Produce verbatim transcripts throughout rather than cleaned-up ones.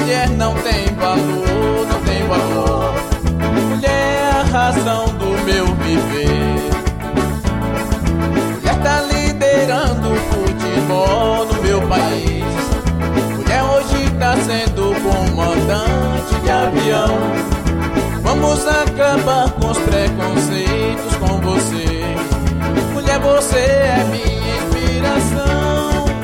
mulher não tem valor, não tem valor. Mulher é a razão do meu viver. Mulher tá liderando o futebol no meu país. Mulher hoje tá sendo comandante de avião. Vamos acabar com os preconceitos com você. Mulher, você é minha inspiração.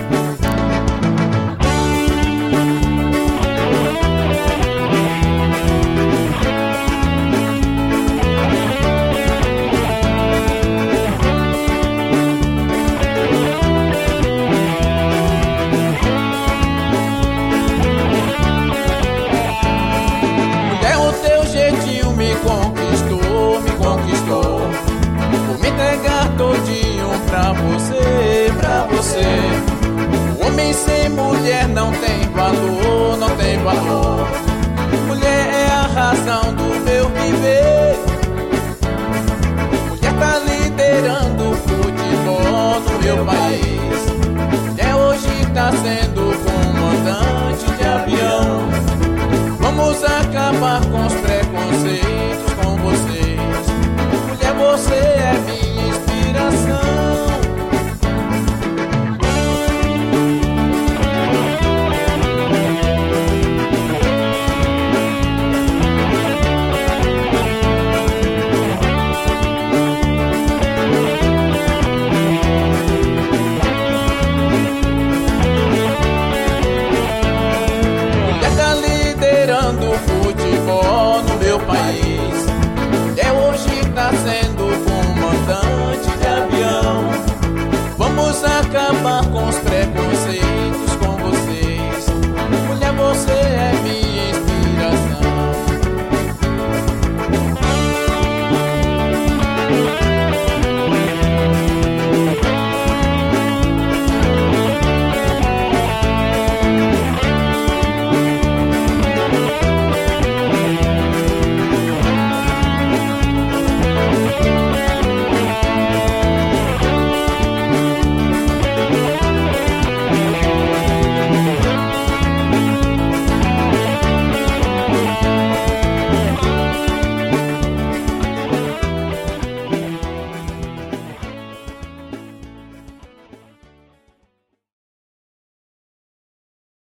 Conquistou, me conquistou. Vou me entregar todinho pra você, pra você. O homem sem mulher não tem valor, não tem valor. Mulher é a razão do meu viver. Mulher tá liderando o futebol no meu país. Mulher hoje tá sendo